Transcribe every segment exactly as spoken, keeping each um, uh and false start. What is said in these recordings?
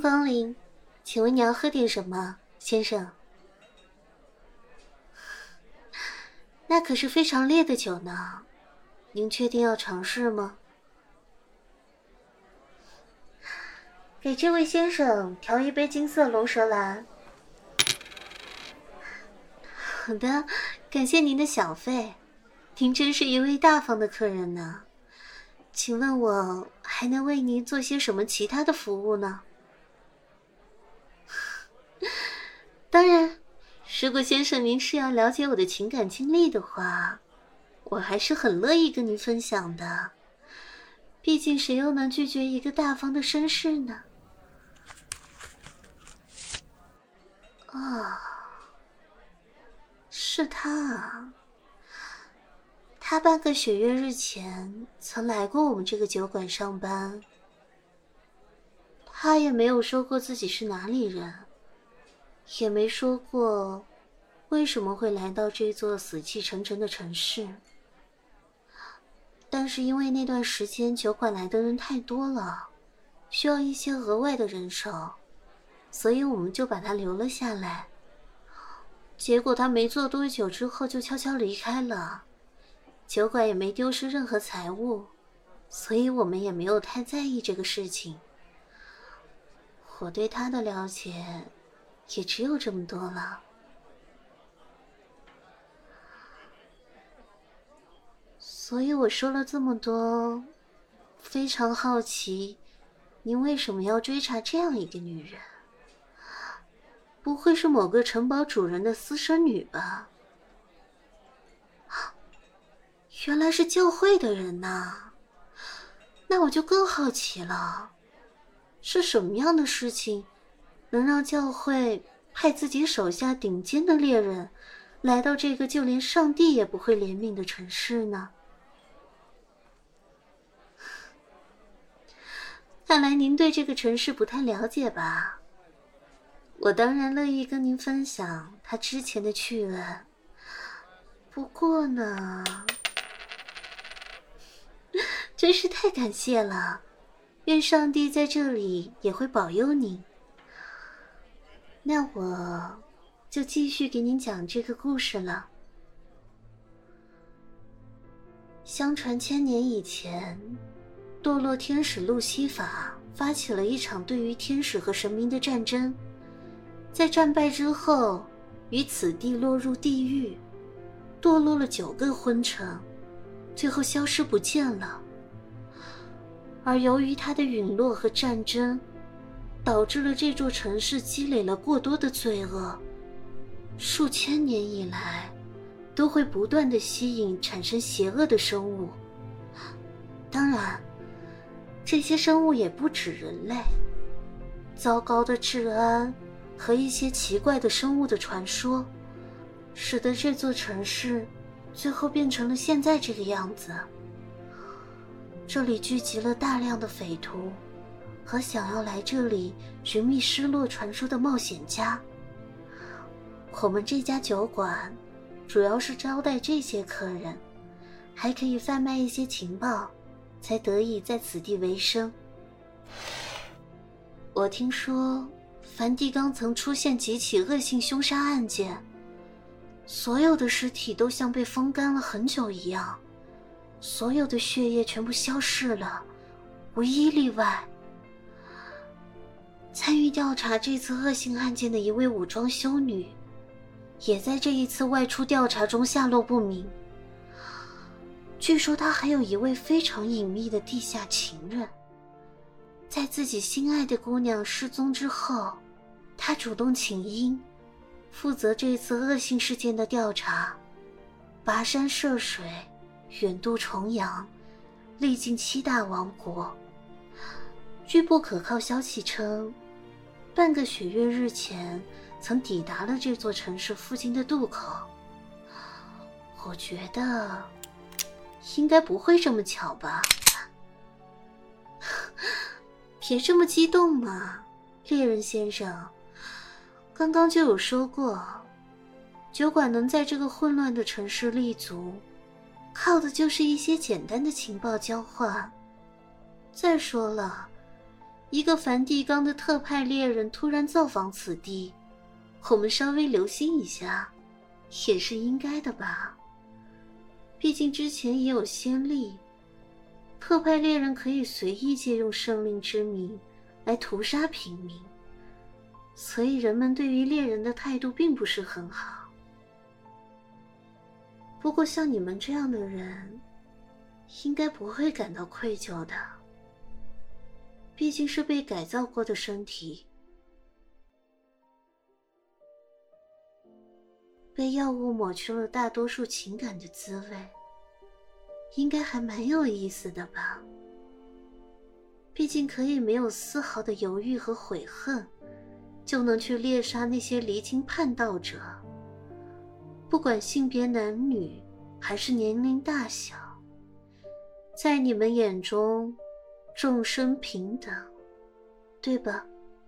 光临，请问你要喝点什么，先生？那可是非常烈的酒呢，您确定要尝试吗？给这位先生调一杯金色龙舌兰。好的，感谢您的小费，您真是一位大方的客人呢。请问我还能为您做些什么其他的服务呢？当然，如果先生您是要了解我的情感经历的话，我还是很乐意跟您分享的。毕竟谁又能拒绝一个大方的绅士呢？哦，是他啊。他半个雪月日前曾来过我们这个酒馆上班，他也没有说过自己是哪里人，也没说过为什么会来到这座死气沉沉的城市。但是因为那段时间酒馆来的人太多了，需要一些额外的人手，所以我们就把他留了下来。结果他没做多久之后就悄悄离开了，酒馆也没丢失任何财物，所以我们也没有太在意这个事情。我对他的了解也只有这么多了。所以我说了这么多，非常好奇，您为什么要追查这样一个女人？不会是某个城堡主人的私生女吧？原来是教会的人呐，那我就更好奇了，是什么样的事情能让教会派自己手下顶尖的猎人来到这个就连上帝也不会怜悯的城市呢？看来您对这个城市不太了解吧？我当然乐意跟您分享他之前的趣闻，不过呢，真是太感谢了，愿上帝在这里也会保佑您。那我就继续给您讲这个故事了。相传千年以前，堕落天使路西法发起了一场对于天使和神明的战争，在战败之后，于此地落入地狱，堕落了九个昏城，最后消失不见了。而由于他的陨落和战争，导致了这座城市积累了过多的罪恶，数千年以来都会不断地吸引产生邪恶的生物。当然，这些生物也不止人类，糟糕的治安和一些奇怪的生物的传说，使得这座城市最后变成了现在这个样子。这里聚集了大量的匪徒和想要来这里寻觅失落传说的冒险家。我们这家酒馆主要是招待这些客人，还可以贩卖一些情报，才得以在此地为生。我听说梵蒂冈曾出现几起恶性凶杀案件，所有的尸体都像被风干了很久一样，所有的血液全部消逝了，无一例外。参与调查这次恶性案件的一位武装修女，也在这一次外出调查中下落不明。据说她还有一位非常隐秘的地下情人，在自己心爱的姑娘失踪之后，她主动请缨，负责这次恶性事件的调查，跋山涉水，远渡重洋，历经七大王国。据不可靠消息称，半个雪月日前曾抵达了这座城市附近的渡口。我觉得应该不会这么巧吧。别这么激动嘛，猎人先生，刚刚就有说过，酒馆能在这个混乱的城市立足，靠的就是一些简单的情报交换。再说了， 一个梵蒂冈的特派猎人突然造访此地，我们稍微留心一下，也是应该的吧？毕竟之前也有先例，特派猎人可以随意借用圣令之名来屠杀平民，所以人们对于猎人的态度并不是很好。不过像你们这样的人，应该不会感到愧疚的，毕竟是被改造过的身体。被药物抹去了大多数情感的滋味，应该还蛮有意思的吧？毕竟可以没有丝毫的犹豫和悔恨，就能去猎杀那些离经叛道者，不管性别男女还是年龄大小，在你们眼中众生平等，对吧？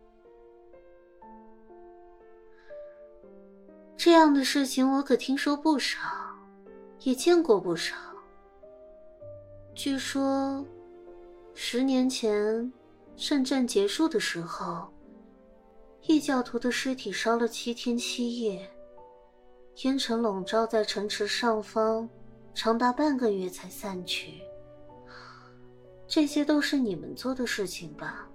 这样的事情我可听说不少，也见过不少。据说十年前圣战结束的时候，异教徒的尸体烧了七天七夜，烟尘笼罩在城池上方，长达半个月才散去。这些都是你们做的事情吧？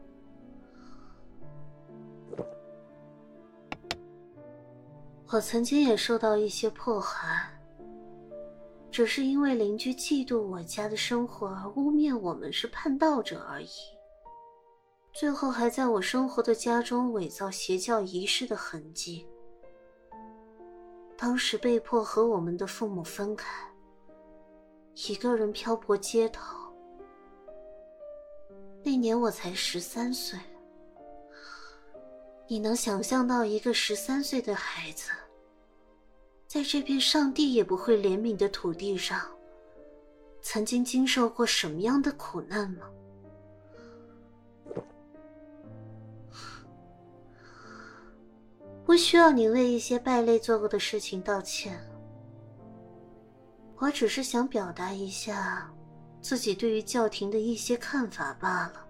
我曾经也受到一些迫害，只是因为邻居嫉妒我家的生活而污蔑我们是叛道者而已。最后还在我生活的家中伪造邪教仪式的痕迹。当时被迫和我们的父母分开，一个人漂泊街头。那年我才十三岁。你能想象到一个十三岁的孩子，在这片上帝也不会怜悯的土地上，曾经经受过什么样的苦难吗？不需要你为一些败类做过的事情道歉，我只是想表达一下自己对于教廷的一些看法罢了。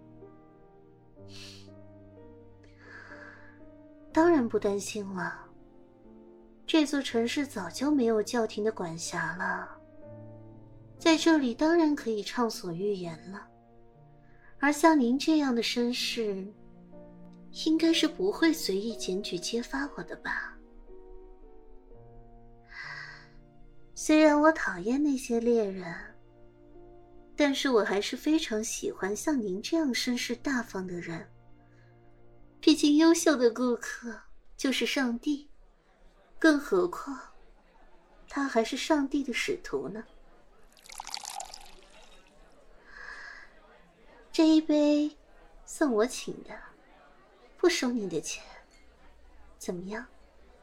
当然不担心了，这座城市早就没有教廷的管辖了，在这里当然可以畅所欲言了。而像您这样的绅士，应该是不会随意检举揭发我的吧？虽然我讨厌那些猎人，但是我还是非常喜欢像您这样绅士大方的人。毕竟优秀的顾客就是上帝，更何况他还是上帝的使徒呢。这一杯算我请的，不收你的钱，怎么样？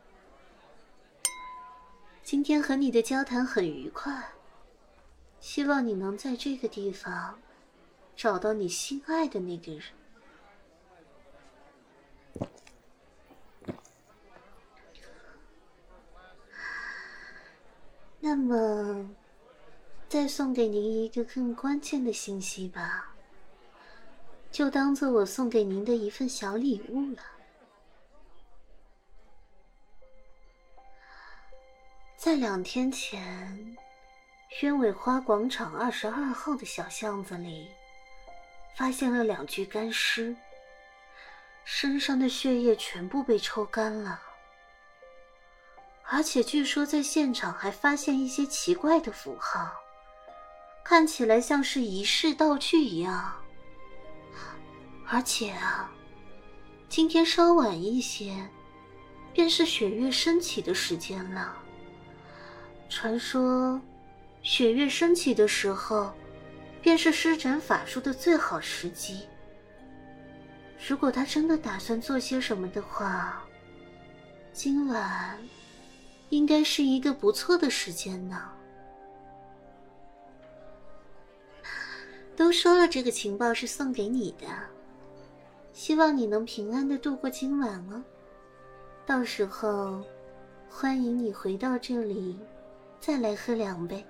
今天和你的交谈很愉快，希望你能在这个地方找到你心爱的那个人。那么，再送给您一个更关键的信息吧，就当做我送给您的一份小礼物了。在两天前，鸢尾花广场二十二号的小巷子里，发现了两具干尸，身上的血液全部被抽干了。而且据说在现场还发现一些奇怪的符号，看起来像是仪式道具一样。而且啊，今天稍晚一些，便是血月升起的时间了。传说，血月升起的时候，便是施展法术的最好时机。如果他真的打算做些什么的话，今晚应该是一个不错的时间呢。都说了，这个情报是送给你的，希望你能平安地度过今晚哦。到时候，欢迎你回到这里，再来喝两杯。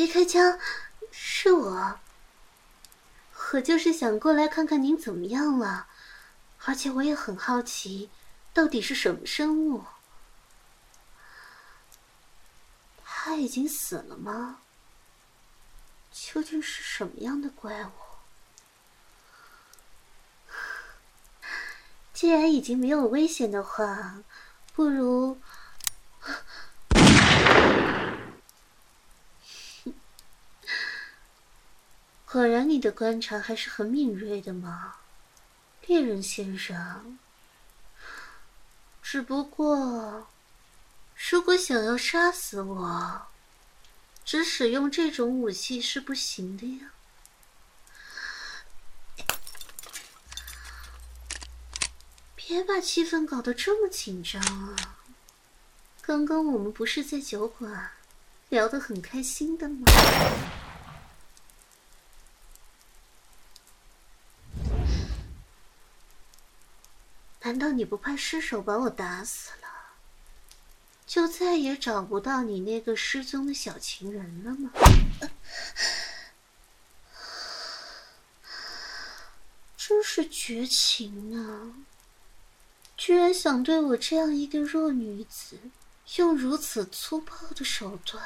别开枪，是我。我就是想过来看看您怎么样了，而且我也很好奇，到底是什么生物？他已经死了吗？究竟是什么样的怪物？既然已经没有危险的话，不如……果然你的观察还是很敏锐的嘛，猎人先生。只不过，如果想要杀死我，只使用这种武器是不行的呀。别把气氛搞得这么紧张啊！刚刚我们不是在酒馆聊得很开心的吗？难道你不怕失手把我打死了，就再也找不到你那个失踪的小情人了吗？真是绝情呢！居然想对我这样一个弱女子用如此粗暴的手段。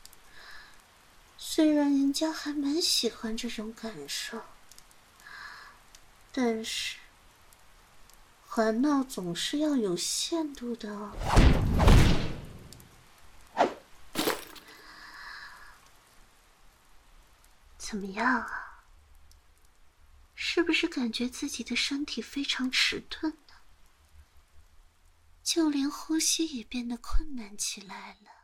虽然人家还蛮喜欢这种感受，但是玩闹总是要有限度的哦。怎么样啊？是不是感觉自己的身体非常迟钝呢？就连呼吸也变得困难起来了。